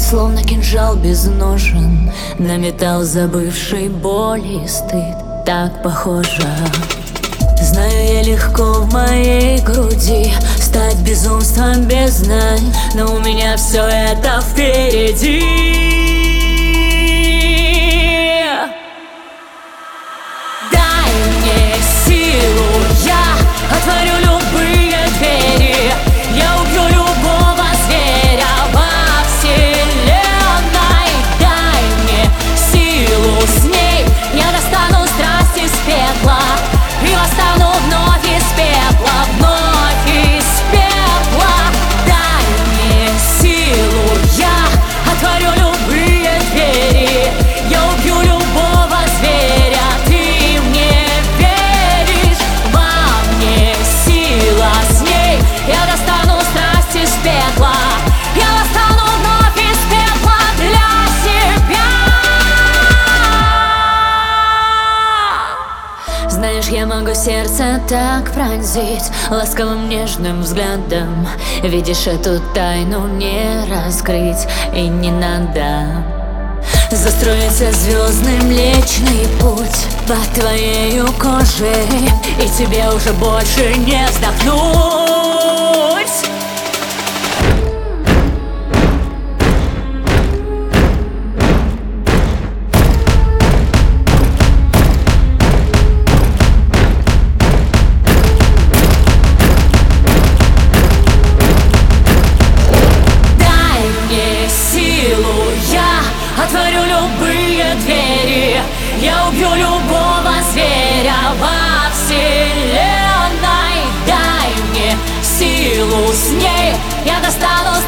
словно кинжал без ножен, на металл забывший боль и стыд. Так похоже. Знаю, я легко в моей груди стать безумством без знаний, но у меня все это впереди. Дай мне силу, я отворю любые двери, я убью любого зверя во вселенной. Дай мне силу, с ней я достану страсть из пепла и восстану вновь из пепла, вновь из пепла. Дай мне силу, я отворю любые двери, я убью любого зверя. Ты мне веришь, во мне сила, с ней я достану страсть из пепла, я восстану вновь из пепла для себя. Знаешь, я могу сердце так пронзить ласковым нежным взглядом. Видишь, эту тайну не раскрыть и не надо. Застроится звездный млечный путь под твоею кожей, и тебе уже больше не вздохнуть. Отворю любые двери, я убью любого зверя во вселенной. Дай мне силу, с ней я достану